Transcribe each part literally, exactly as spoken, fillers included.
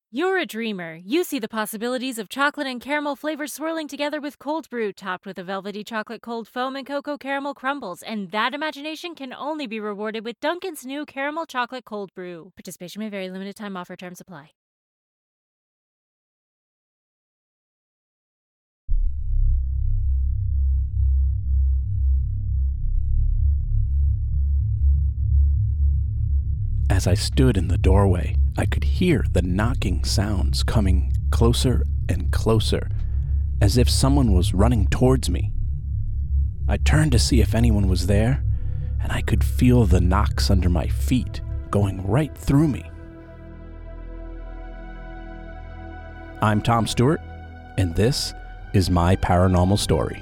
You're a dreamer. You see the possibilities of chocolate and caramel flavors swirling together with cold brew, topped with a velvety chocolate cold foam and cocoa caramel crumbles. And that imagination can only be rewarded with Dunkin's new caramel chocolate cold brew. Participation may vary. Limited time offer. Terms apply. As I stood in the doorway, I could hear the knocking sounds coming closer and closer, as if someone was running towards me. I turned to see if anyone was there, and I could feel the knocks under my feet going right through me. I'm Tom Stewart, and this is my paranormal story.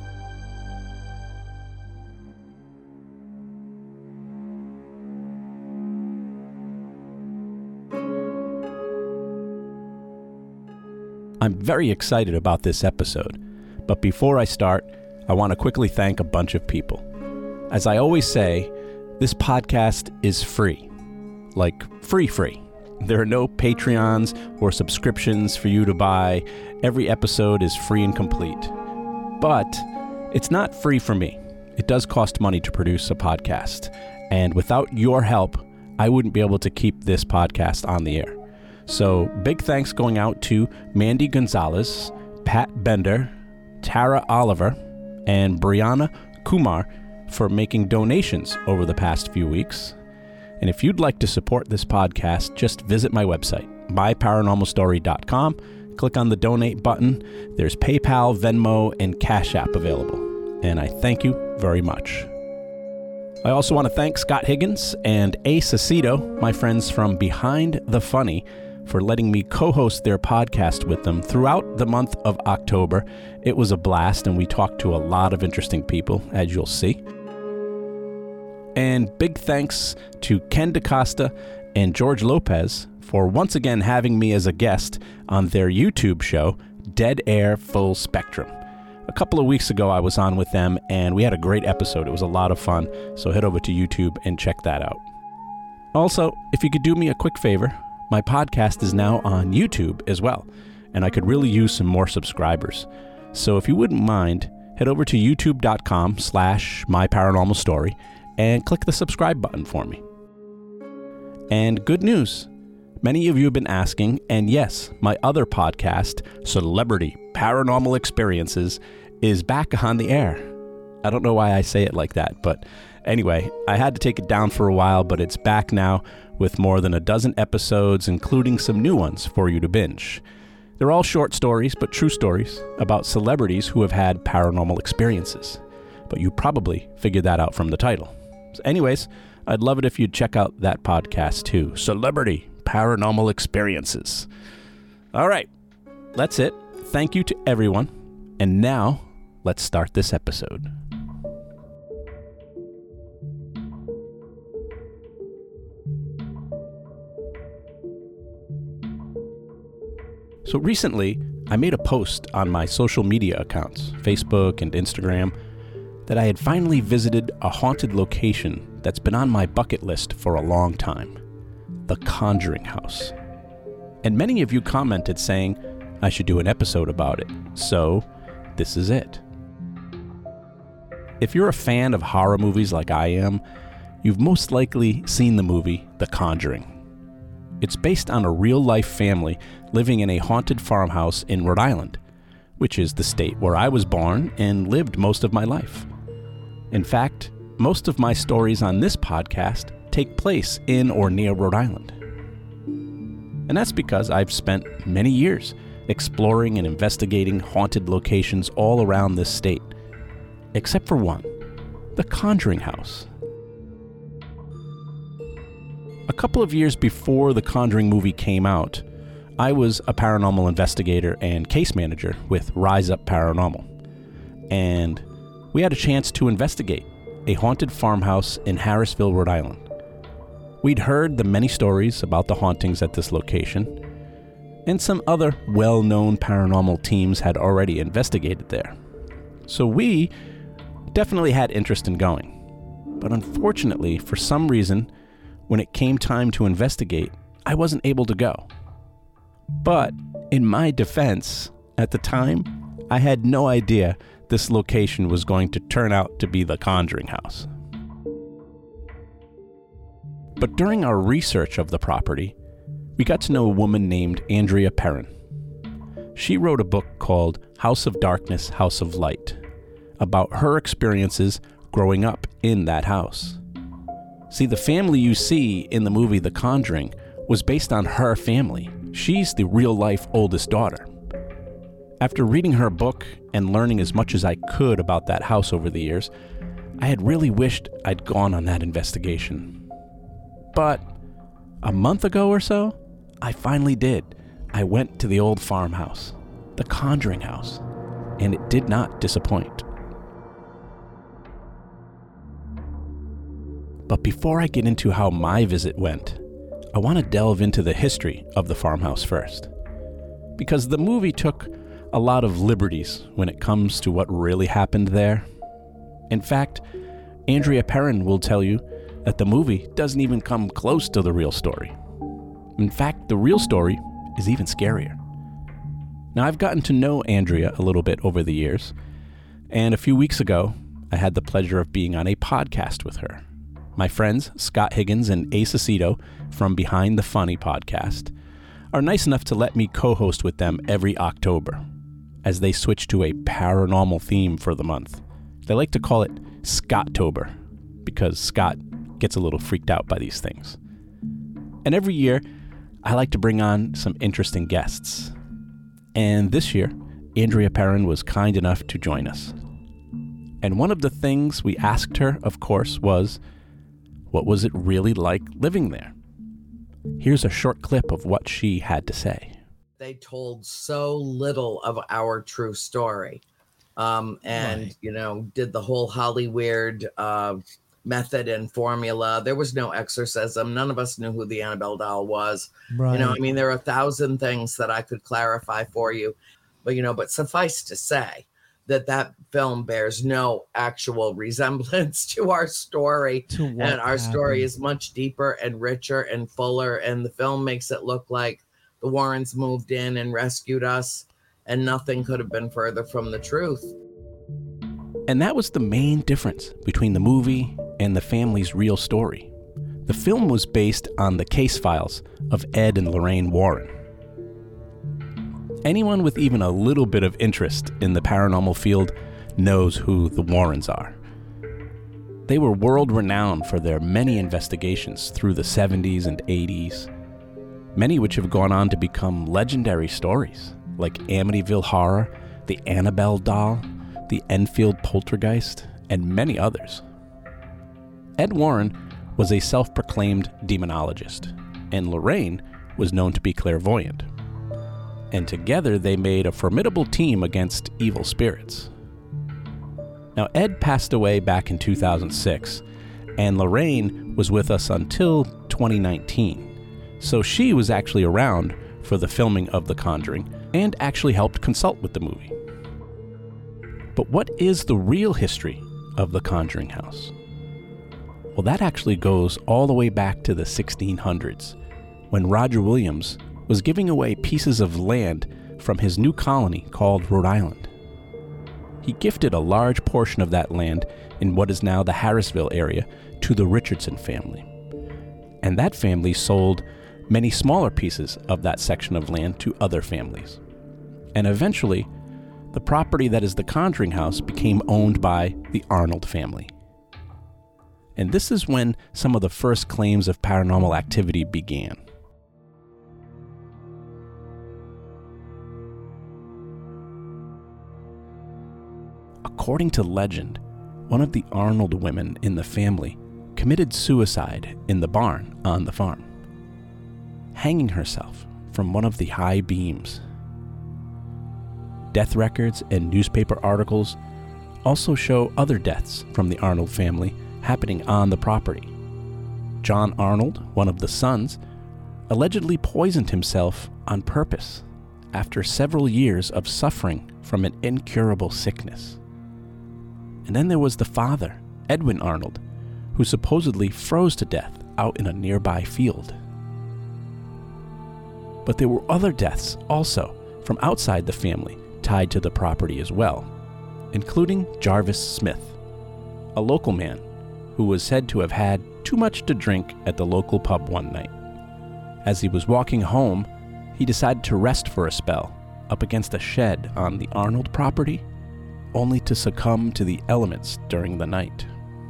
I'm very excited about this episode, but before I start, I want to quickly thank a bunch of people. As I always say, this podcast is free. Like, free free. There are no Patreons or subscriptions for you to buy. Every episode is free and complete. But it's not free for me. It does cost money to produce a podcast. And without your help, I wouldn't be able to keep this podcast on the air. So big thanks going out to Mandy Gonzalez, Pat Bender, Tara Oliver, and Brianna Kumar for making donations over the past few weeks. And if you'd like to support this podcast, just visit my website, my paranormal story dot com. Click on the donate button. There's PayPal, Venmo, and Cash App available. And I thank you very much. I also want to thank Scott Higgins and Ace Aceto, my friends from Behind the Funny, for letting me co-host their podcast with them throughout the month of October. It was a blast, and we talked to a lot of interesting people, as you'll see. And big thanks to Ken DaCosta and George Lopez for once again having me as a guest on their YouTube show, Dead Air Full Spectrum. A couple of weeks ago, I was on with them, and we had a great episode. It was a lot of fun, so head over to YouTube and check that out. Also, if you could do me a quick favor, my podcast is now on YouTube as well, and I could really use some more subscribers. So if you wouldn't mind, head over to youtube.com slash my paranormal story and click the subscribe button for me. And good news, many of you have been asking, and yes, my other podcast, Celebrity Paranormal Experiences, is back on the air. I don't know why I say it like that, but anyway, I had to take it down for a while, but it's back now with more than a dozen episodes, including some new ones for you to binge. They're all short stories, but true stories about celebrities who have had paranormal experiences. But you probably figured that out from the title. So anyways, I'd love it if you'd check out that podcast too. Celebrity Paranormal Experiences. All right, that's it. Thank you to everyone. And now, let's start this episode. So recently, I made a post on my social media accounts, Facebook and Instagram, that I had finally visited a haunted location that's been on my bucket list for a long time, the Conjuring House. And many of you commented saying I should do an episode about it, so this is it. If you're a fan of horror movies like I am, you've most likely seen the movie The Conjuring. It's based on a real-life family living in a haunted farmhouse in Rhode Island, which is the state where I was born and lived most of my life. In fact, most of my stories on this podcast take place in or near Rhode Island. And that's because I've spent many years exploring and investigating haunted locations all around this state, except for one, the Conjuring House. A couple of years before the Conjuring movie came out, I was a paranormal investigator and case manager with Rise Up Paranormal. And we had a chance to investigate a haunted farmhouse in Harrisville, Rhode Island. We'd heard the many stories about the hauntings at this location, and some other well-known paranormal teams had already investigated there. So we definitely had interest in going. But unfortunately, for some reason, when it came time to investigate, I wasn't able to go. But in my defense, at the time, I had no idea this location was going to turn out to be the Conjuring House. But during our research of the property, we got to know a woman named Andrea Perron. She wrote a book called House of Darkness, House of Light, about her experiences growing up in that house. See, the family you see in the movie The Conjuring was based on her family. She's the real-life oldest daughter. After reading her book and learning as much as I could about that house over the years, I had really wished I'd gone on that investigation. But a month ago or so, I finally did. I went to the old farmhouse, the Conjuring House, and it did not disappoint. But before I get into how my visit went, I want to delve into the history of the farmhouse first. Because the movie took a lot of liberties when it comes to what really happened there. In fact, Andrea Perron will tell you that the movie doesn't even come close to the real story. In fact, the real story is even scarier. Now, I've gotten to know Andrea a little bit over the years, and a few weeks ago, I had the pleasure of being on a podcast with her. My friends, Scott Higgins and Ace Aceto from Behind the Funny podcast, are nice enough to let me co-host with them every October, as they switch to a paranormal theme for the month. They like to call it Scottober, because Scott gets a little freaked out by these things. And every year, I like to bring on some interesting guests. And this year, Andrea Perron was kind enough to join us. And one of the things we asked her, of course, was, what was it really like living there? Here's a short clip of what she had to say. They told so little of our true story. Um, and, right. you know, did the whole Hollyweird uh, method and formula. There was no exorcism. None of us knew who the Annabelle doll was. Right. You know, I mean, there are a thousand things that I could clarify for you. But, you know, but suffice to say that that film bears no actual resemblance to our story. To and our happened. Story is much deeper and richer and fuller. And the film makes it look like the Warrens moved in and rescued us, and nothing could have been further from the truth. And that was the main difference between the movie and the family's real story. The film was based on the case files of Ed and Lorraine Warren. Anyone with even a little bit of interest in the paranormal field knows who the Warrens are. They were world-renowned for their many investigations through the seventies and eighties, many which have gone on to become legendary stories, like Amityville Horror, the Annabelle Doll, the Enfield Poltergeist, and many others. Ed Warren was a self-proclaimed demonologist, and Lorraine was known to be clairvoyant. And together they made a formidable team against evil spirits. Now, Ed passed away back in two thousand six, and Lorraine was with us until twenty nineteen. So she was actually around for the filming of The Conjuring and actually helped consult with the movie. But what is the real history of the Conjuring House? Well, that actually goes all the way back to the sixteen hundreds, when Roger Williams was giving away pieces of land from his new colony called Rhode Island. He gifted a large portion of that land in what is now the Harrisville area to the Richardson family. And that family sold many smaller pieces of that section of land to other families. And eventually, the property that is the Conjuring House became owned by the Arnold family. And this is when some of the first claims of paranormal activity began. According to legend, one of the Arnold women in the family committed suicide in the barn on the farm, hanging herself from one of the high beams. Death records and newspaper articles also show other deaths from the Arnold family happening on the property. John Arnold, one of the sons, allegedly poisoned himself on purpose after several years of suffering from an incurable sickness. And then there was the father, Edwin Arnold, who supposedly froze to death out in a nearby field. But there were other deaths also from outside the family tied to the property as well, including Jarvis Smith, a local man who was said to have had too much to drink at the local pub one night. As he was walking home, he decided to rest for a spell up against a shed on the Arnold property, only to succumb to the elements during the night.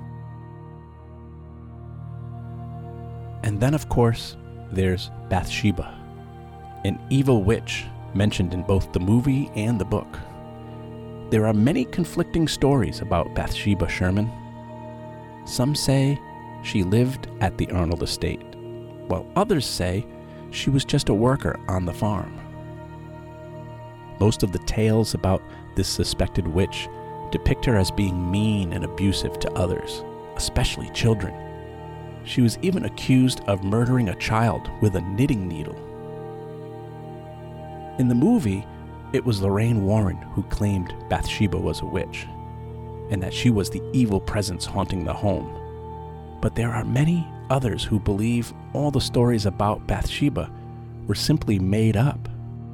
And then, of course, there's Bathsheba, an evil witch mentioned in both the movie and the book. There are many conflicting stories about Bathsheba Sherman. Some say she lived at the Arnold estate, while others say she was just a worker on the farm. Most of the tales about this suspected witch depict her as being mean and abusive to others, especially children. She was even accused of murdering a child with a knitting needle. In the movie, it was Lorraine Warren who claimed Bathsheba was a witch, and that she was the evil presence haunting the home. But there are many others who believe all the stories about Bathsheba were simply made up.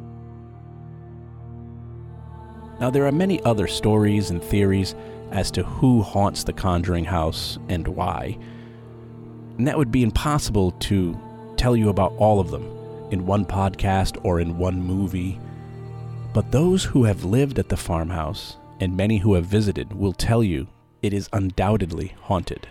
Now, there are many other stories and theories as to who haunts the Conjuring house and why, and that would be impossible to tell you about all of them in one podcast or in one movie. But those who have lived at the farmhouse, and many who have visited, will tell you it is undoubtedly haunted.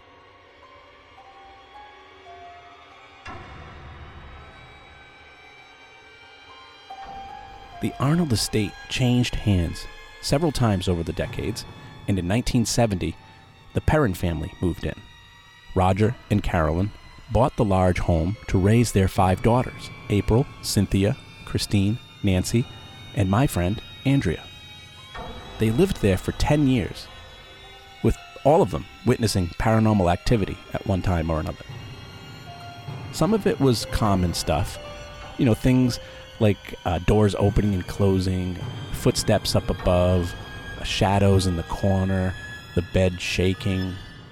The Arnold estate changed hands several times over the decades, and in nineteen seventy, the Perron family moved in. Roger and Carolyn bought the large home to raise their five daughters, April, Cynthia, Christine, Nancy, and my friend, Andrea. They lived there for ten years, with all of them witnessing paranormal activity at one time or another. Some of it was common stuff, you know, things like uh, doors opening and closing, footsteps up above, uh, shadows in the corner, the bed shaking.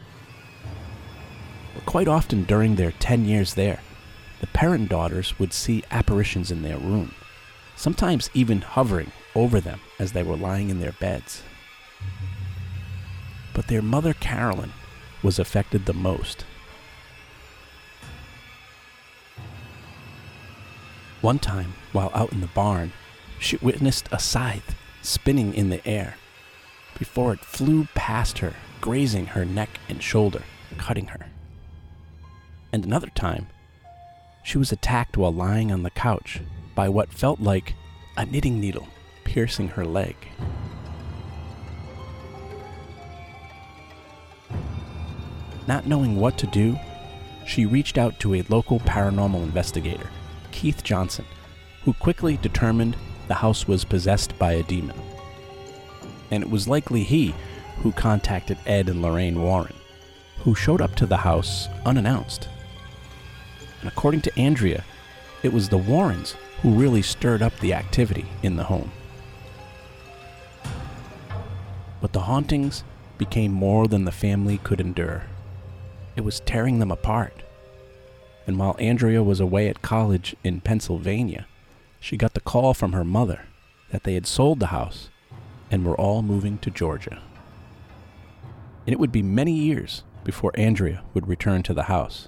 But quite often during their ten years there, the Perron daughters would see apparitions in their room, sometimes even hovering over them as they were lying in their beds. But their mother, Carolyn, was affected the most. One time, while out in the barn, she witnessed a scythe spinning in the air before it flew past her, grazing her neck and shoulder, cutting her. And another time, she was attacked while lying on the couch by what felt like a knitting needle piercing her leg. Not knowing what to do, she reached out to a local paranormal investigator, Keith Johnson, who quickly determined the house was possessed by a demon. And it was likely he who contacted Ed and Lorraine Warren, who showed up to the house unannounced. And according to Andrea, it was the Warrens who really stirred up the activity in the home. But the hauntings became more than the family could endure. It was tearing them apart. And while Andrea was away at college in Pennsylvania, she got the call from her mother that they had sold the house and were all moving to Georgia. And it would be many years before Andrea would return to the house.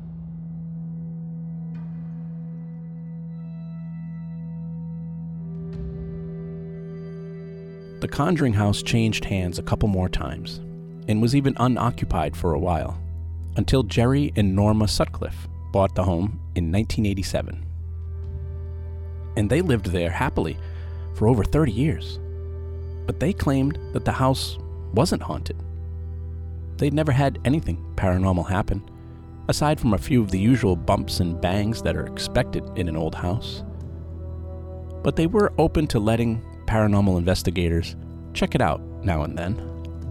The Conjuring house changed hands a couple more times and was even unoccupied for a while, until Jerry and Norma Sutcliffe bought the home in nineteen eighty-seven. And they lived there happily for over thirty years. But they claimed that the house wasn't haunted. They'd never had anything paranormal happen, aside from a few of the usual bumps and bangs that are expected in an old house. But they were open to letting paranormal investigators check it out now and then.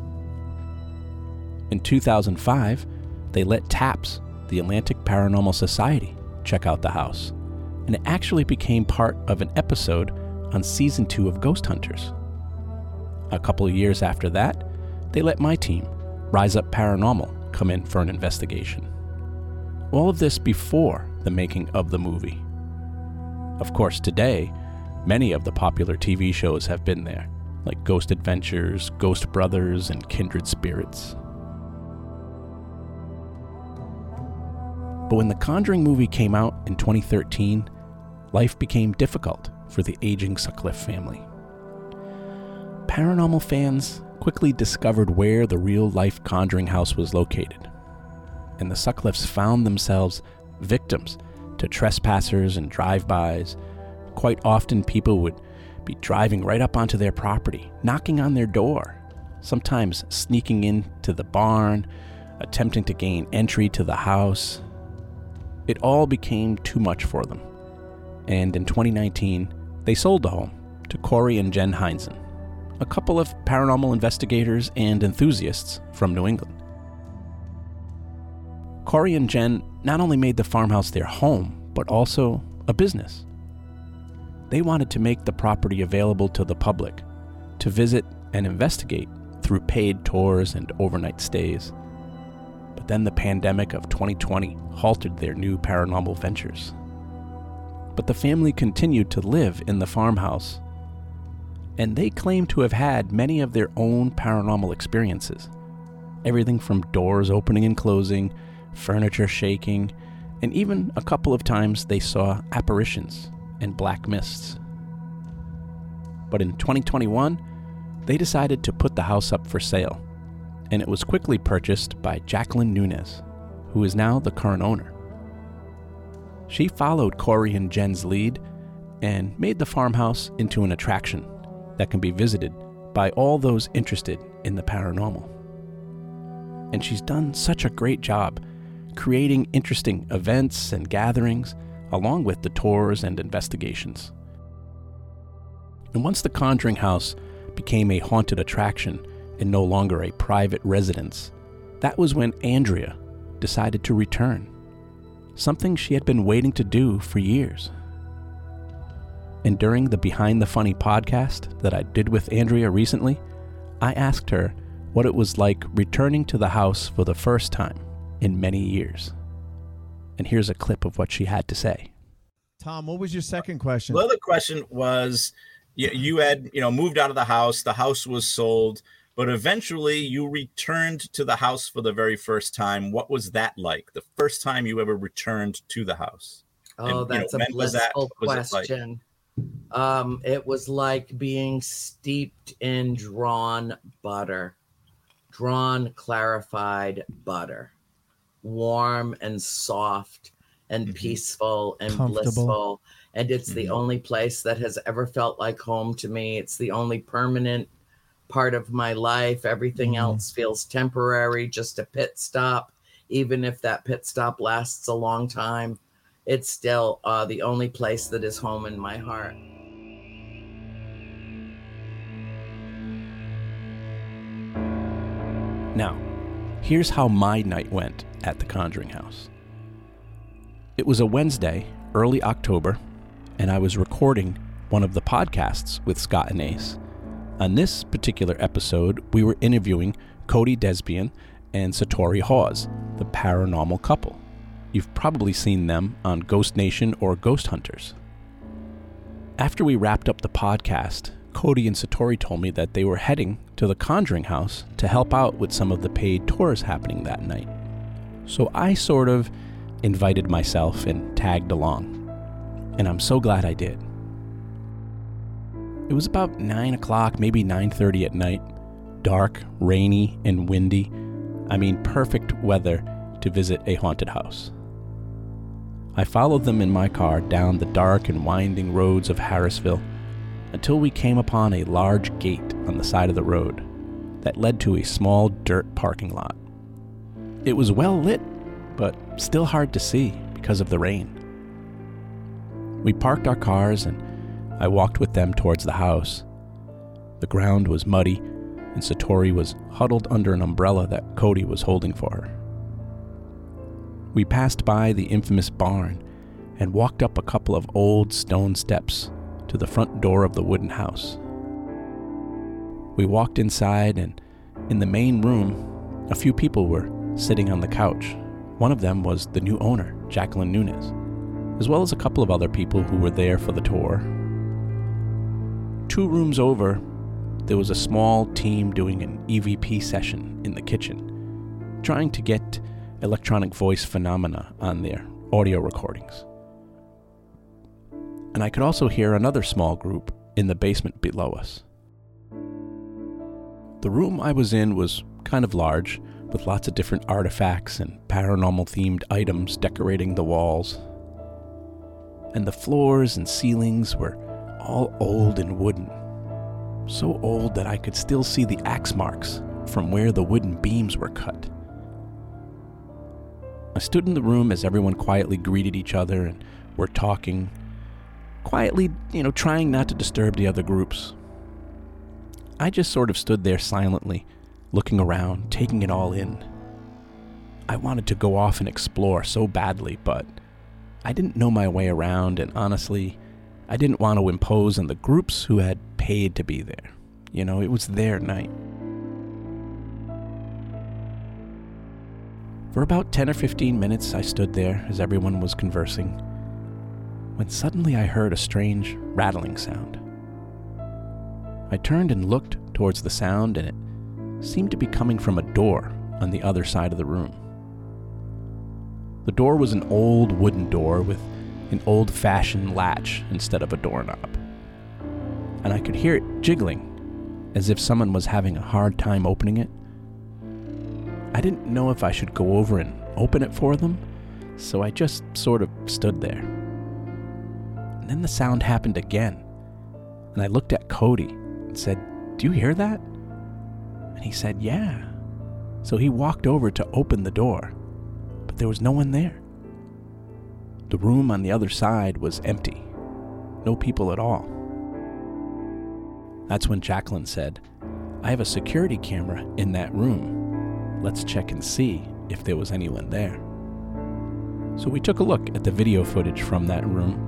In two thousand five, they let TAPS, the Atlantic Paranormal Society, check out the house, and it actually became part of an episode on season two of Ghost Hunters. A couple of years after that, they let my team, Rise Up Paranormal, come in for an investigation. All of this before the making of the movie. Of course, today, many of the popular T V shows have been there, like Ghost Adventures, Ghost Brothers, and Kindred Spirits. But when the Conjuring movie came out in twenty thirteen, life became difficult for the aging Sutcliffe family. Paranormal fans quickly discovered where the real-life Conjuring house was located, and the Sutcliffes found themselves victims to trespassers and drive-bys. Quite often people would be driving right up onto their property, knocking on their door, sometimes sneaking into the barn, attempting to gain entry to the house. It all became too much for them, and in twenty nineteen, they sold the home to Corey and Jen Heinzen, a couple of paranormal investigators and enthusiasts from New England. Corey and Jen not only made the farmhouse their home, but also a business. They wanted to make the property available to the public to visit and investigate through paid tours and overnight stays. But then the pandemic of twenty twenty halted their new paranormal ventures. But the family continued to live in the farmhouse, and they claim to have had many of their own paranormal experiences. Everything from doors opening and closing, furniture shaking, and even a couple of times they saw apparitions and black mists. But in twenty twenty-one, they decided to put the house up for sale, and it was quickly purchased by Jacqueline Nunez, who is now the current owner. She followed Corey and Jen's lead and made the farmhouse into an attraction that can be visited by all those interested in the paranormal. And she's done such a great job creating interesting events and gatherings, along with the tours and investigations. And once the Conjuring house became a haunted attraction and no longer a private residence, that was when Andrea decided to return, something she had been waiting to do for years. And during the Behind the Funny podcast that I did with Andrea recently, I asked her what it was like returning to the house for the first time in many years. And here's a clip of what she had to say. Tom, what was your second question? The other question was, you, you had, you know, moved out of the house, the house was sold, but eventually you returned to the house for the very first time. What was that like? The first time you ever returned to the house? Oh, and, that's you know, a blissful question. It like? Um, it was like being steeped in drawn butter, drawn clarified butter, warm and soft and mm-hmm. peaceful and blissful. And it's mm-hmm. the only place that has ever felt like home to me. It's the only permanent part of my life. Everything mm-hmm. else feels temporary, just a pit stop. Even if that pit stop lasts a long time, it's still uh, the only place that is home in my heart. Now, here's how my night went at the Conjuring house. It was a Wednesday, early October, and I was recording one of the podcasts with Scott and Ace. On this particular episode, we were interviewing Cody Desbian and Satori Hawes, the paranormal couple. You've probably seen them on Ghost Nation or Ghost Hunters. After we wrapped up the podcast, Cody and Satori told me that they were heading to the Conjuring house to help out with some of the paid tours happening that night. So I sort of invited myself and tagged along, and I'm so glad I did. It was about nine o'clock, maybe nine thirty at night, dark, rainy, and windy. I mean, perfect weather to visit a haunted house. I followed them in my car down the dark and winding roads of Harrisville until we came upon a large gate on the side of the road that led to a small dirt parking lot. It was well lit, but still hard to see because of the rain. We parked our cars and I walked with them towards the house. The ground was muddy and Satori was huddled under an umbrella that Cody was holding for her. We passed by the infamous barn and walked up a couple of old stone steps to the front door of the wooden house. We walked inside, and in the main room, a few people were sitting on the couch. One of them was the new owner, Jacqueline Nunez. as well as a couple of other people who were there for the tour. Two rooms over, there was a small team doing an E V P session in the kitchen, trying to get electronic voice phenomena on their audio recordings. And I could also hear another small group in the basement below us. The room I was in was kind of large, with lots of different artifacts and paranormal-themed items decorating the walls. And the floors and ceilings were all old and wooden, so old that I could still see the axe marks from where the wooden beams were cut. I stood in the room as everyone quietly greeted each other and were talking, quietly, you know, trying not to disturb the other groups. I just sort of stood there silently, looking around, taking it all in. I wanted to go off and explore so badly, but I didn't know my way around, and honestly, I didn't want to impose on the groups who had paid to be there. You know, it was their night. For about ten or fifteen minutes, I stood there as everyone was conversing, when suddenly I heard a strange rattling sound. I turned and looked towards the sound, and it seemed to be coming from a door on the other side of the room. The door was an old wooden door with an old-fashioned latch instead of a doorknob, and I could hear it jiggling as if someone was having a hard time opening it. I didn't know if I should go over and open it for them, so I just sort of stood there. And then the sound happened again, and I looked at Cody and said, "Do you hear that?" And he said, "Yeah." So he walked over to open the door, but there was no one there. The room on the other side was empty. No people at all. That's when Jacqueline said, "I have a security camera in that room. Let's check and see if there was anyone there." So we took a look at the video footage from that room,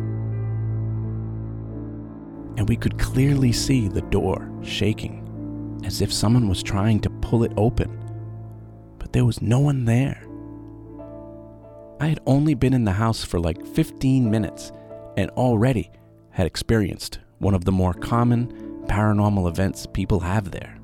and we could clearly see the door shaking, as if someone was trying to pull it open, but there was no one there. I had only been in the house for like fifteen minutes and already had experienced one of the more common paranormal events people have there.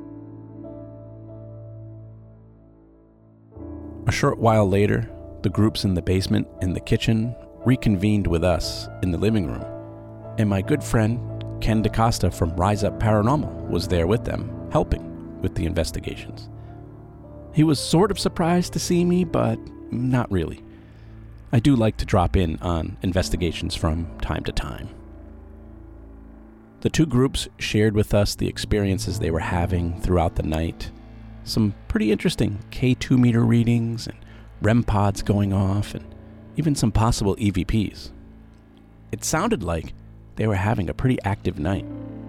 A short while later, the groups in the basement and the kitchen reconvened with us in the living room, and my good friend Ken DaCosta from Rise Up Paranormal was there with them, helping with the investigations. He was sort of surprised to see me, but not really. I do like to drop in on investigations from time to time. The two groups shared with us the experiences they were having throughout the night. Some pretty interesting K two meter readings and R E M pods going off, and even some possible E V Ps. It sounded like they were having a pretty active night.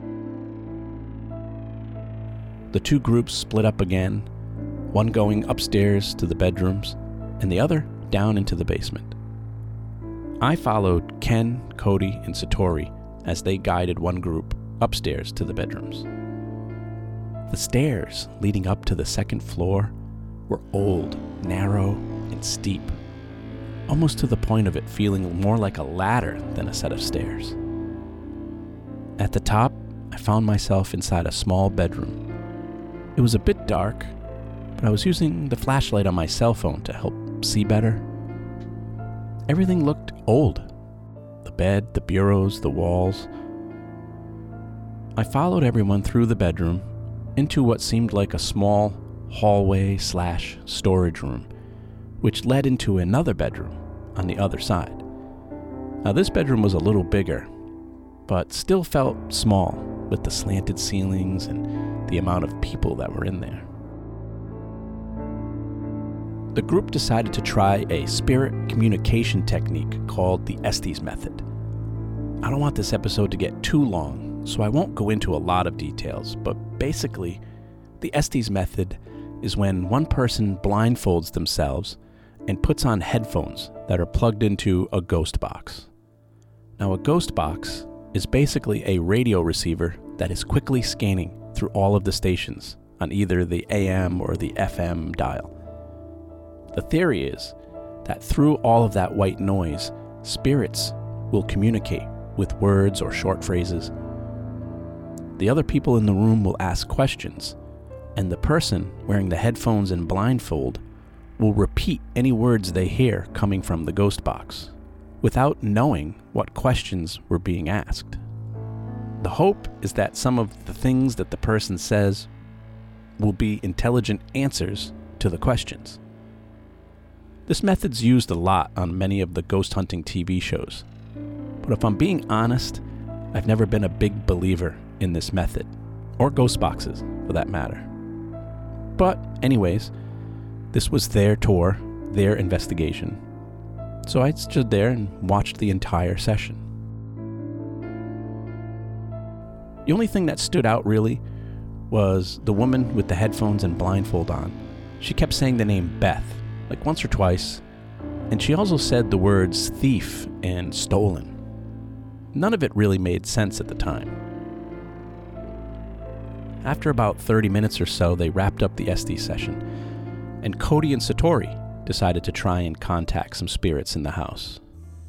The two groups split up again, one going upstairs to the bedrooms, and the other down into the basement. I followed Ken, Cody, and Satori as they guided one group upstairs to the bedrooms. The stairs leading up to the second floor were old, narrow, and steep, almost to the point of it feeling more like a ladder than a set of stairs. At the top, I found myself inside a small bedroom. It was a bit dark, but I was using the flashlight on my cell phone to help see better. Everything looked old. The bed, the bureaus, the walls. I followed everyone through the bedroom into what seemed like a small hallway slash storage room, which led into another bedroom on the other side. Now this bedroom was a little bigger, but still felt small with the slanted ceilings and the amount of people that were in there. The group decided to try a spirit communication technique called the Estes method. I don't want this episode to get too long, so I won't go into a lot of details, but basically, the Estes method is when one person blindfolds themselves and puts on headphones that are plugged into a ghost box. Now, a ghost box is basically a radio receiver that is quickly scanning through all of the stations on either the A M or the F M dial. The theory is that through all of that white noise, spirits will communicate with words or short phrases. The other people in the room will ask questions, and the person wearing the headphones and blindfold will repeat any words they hear coming from the ghost box, without knowing what questions were being asked. The hope is that some of the things that the person says will be intelligent answers to the questions. This method's used a lot on many of the ghost hunting T V shows, but if I'm being honest, I've never been a big believer in this method, or ghost boxes for that matter. But anyways, this was their tour, their investigation, so I stood there and watched the entire session. The only thing that stood out really was the woman with the headphones and blindfold on. She kept saying the name Beth, like once or twice, and she also said the words thief and stolen. None of it really made sense at the time. After about thirty minutes or so, they wrapped up the S D session, and Cody and Satori decided to try and contact some spirits in the house.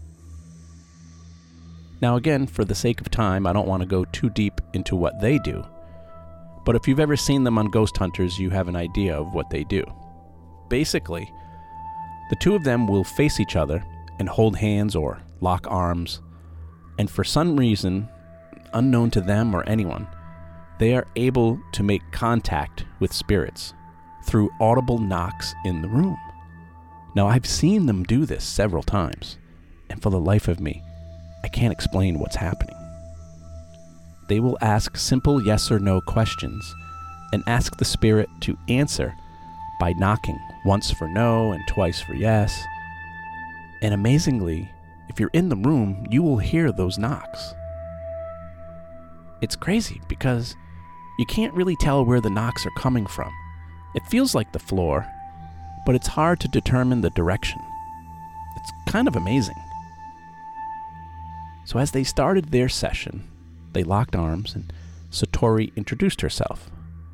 Now again, for the sake of time, I don't want to go too deep into what they do, but if you've ever seen them on Ghost Hunters, you have an idea of what they do. Basically, the two of them will face each other and hold hands or lock arms, and for some reason, unknown to them or anyone, they are able to make contact with spirits through audible knocks in the room. Now, I've seen them do this several times, and for the life of me, I can't explain what's happening. They will ask simple yes or no questions and ask the spirit to answer by knocking once for no and twice for yes. And amazingly, if you're in the room, you will hear those knocks. It's crazy because you can't really tell where the knocks are coming from. It feels like the floor, but it's hard to determine the direction. It's kind of amazing. So as they started their session, they locked arms and Satori introduced herself.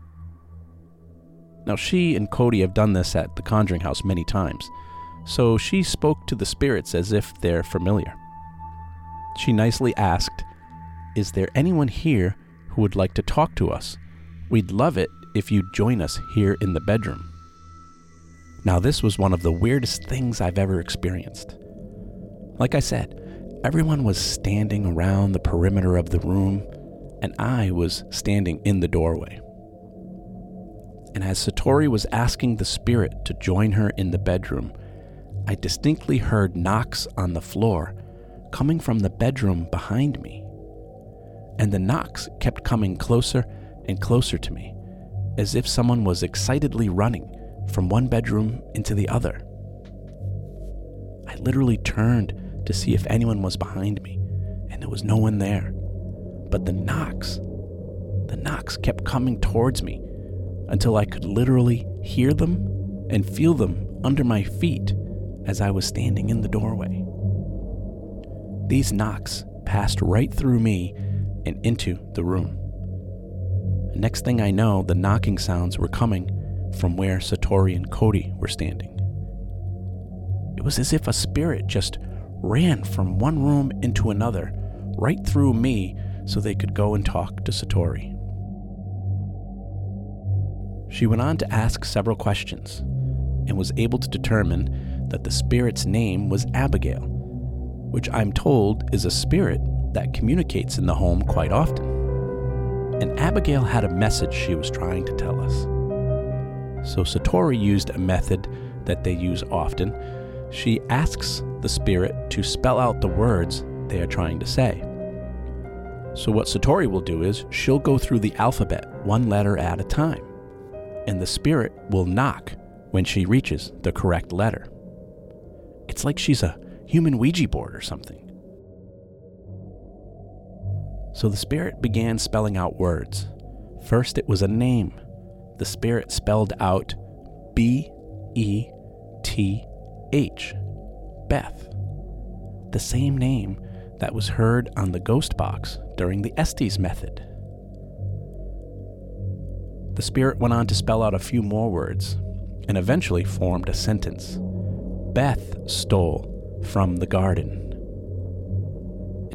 Now she and Cody have done this at the Conjuring House many times, so she spoke to the spirits as if they're familiar. She nicely asked, "Is there anyone here who would like to talk to us? We'd love it if you'd join us here in the bedroom." Now this was one of the weirdest things I've ever experienced. Like I said, everyone was standing around the perimeter of the room, and I was standing in the doorway. And as Satori was asking the spirit to join her in the bedroom, I distinctly heard knocks on the floor coming from the bedroom behind me. And the knocks kept coming closer and closer to me, as if someone was excitedly running from one bedroom into the other. I literally turned to see if anyone was behind me, and there was no one there. But the knocks, the knocks kept coming towards me until I could literally hear them and feel them under my feet as I was standing in the doorway. These knocks passed right through me and into the room. And next thing I know, the knocking sounds were coming from where Satori and Cody were standing. It was as if a spirit just ran from one room into another, right through me, so they could go and talk to Satori. She went on to ask several questions, and was able to determine that the spirit's name was Abigail, which I'm told is a spirit that communicates in the home quite often. And Abigail had a message she was trying to tell us. So Satori used a method that they use often. She asks the spirit to spell out the words they are trying to say. So what Satori will do is she'll go through the alphabet one letter at a time, and the spirit will knock when she reaches the correct letter. It's like she's a human Ouija board or something. So the spirit began spelling out words. First it was a name. The spirit spelled out B E T H, Beth, the same name that was heard on the ghost box during the Estes method. The spirit went on to spell out a few more words and eventually formed a sentence. Beth stole from the garden.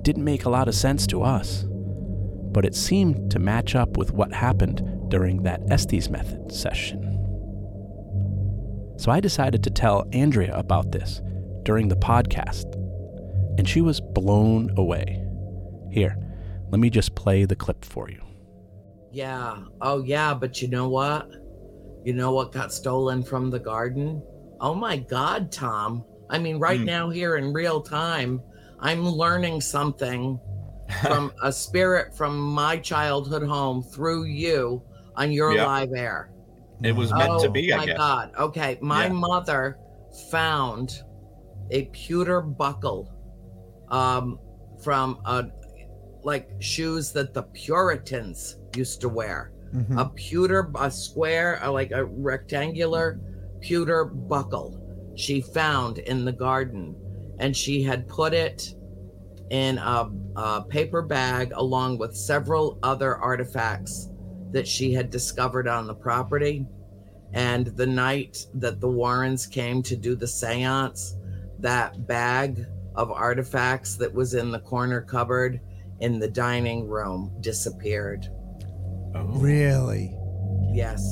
didn't make a lot of sense to us. But it seemed to match up with what happened during that Estes method session. So I decided to tell Andrea about this during the podcast, and she was blown away. Here, let me just play the clip for you. Yeah. Oh, yeah. But you know what? You know what got stolen from the garden? Oh, my God, Tom. I mean, right mm. now here in real time, I'm learning something from a spirit from my childhood home through you on your yep. live air. It was meant oh, to be, I my guess. God. Okay. My yeah. mother found a pewter buckle um, from a, like shoes that the Puritans used to wear. Mm-hmm. A pewter, a square, a, like a rectangular pewter buckle she found in the garden. And she had put it in a, a paper bag along with several other artifacts that she had discovered on the property. And the night that the Warrens came to do the seance, that bag of artifacts that was in the corner cupboard in the dining room disappeared. Oh. Really? Yes.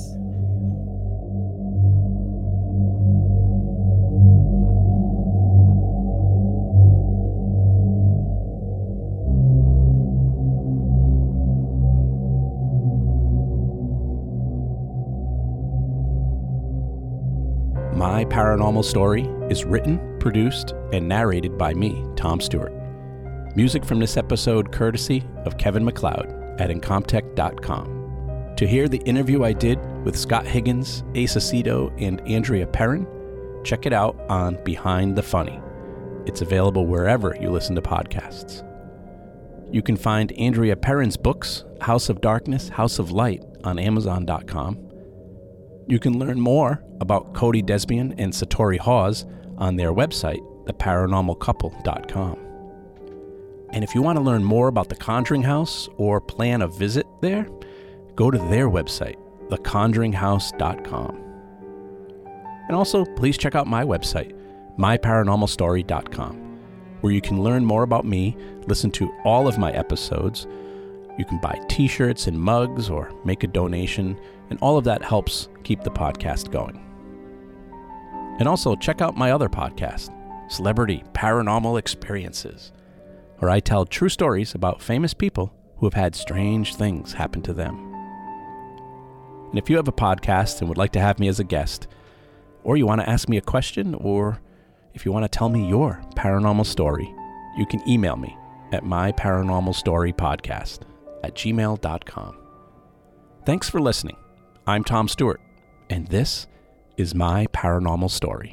My Paranormal Story is written, produced, and narrated by me, Tom Stewart. Music from this episode courtesy of Kevin MacLeod at Incompetech dot com. To hear the interview I did with Scott Higgins, Ace Aceto, and Andrea Perrin, check it out on Behind the Funny. It's available wherever you listen to podcasts. You can find Andrea Perrin's books, House of Darkness, House of Light, on Amazon dot com. You can learn more about Cody Desbian and Satori Hawes on their website, the paranormal couple dot com. And if you want to learn more about the Conjuring House or plan a visit there, go to their website, the conjuring house dot com. And also, please check out my website, my paranormal story dot com, where you can learn more about me, listen to all of my episodes. You can buy t-shirts and mugs or make a donation, and all of that helps keep the podcast going. And also, check out my other podcast, Celebrity Paranormal Experiences, where I tell true stories about famous people who have had strange things happen to them. And if you have a podcast and would like to have me as a guest, or you want to ask me a question, or if you want to tell me your paranormal story, you can email me at my paranormal story podcast at gmail dot com. Thanks for listening. I'm Tom Stewart, and this is My Paranormal Story.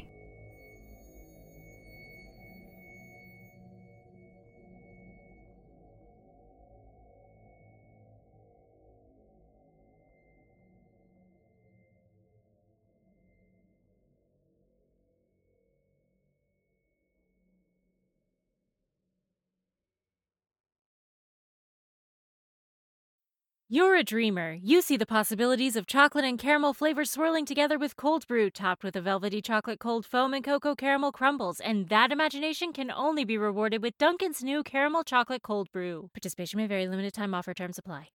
You're a dreamer. You see the possibilities of chocolate and caramel flavors swirling together with cold brew, topped with a velvety chocolate cold foam and cocoa caramel crumbles, and that imagination can only be rewarded with Dunkin's new caramel chocolate cold brew. Participation may vary. Limited time offer. Terms apply.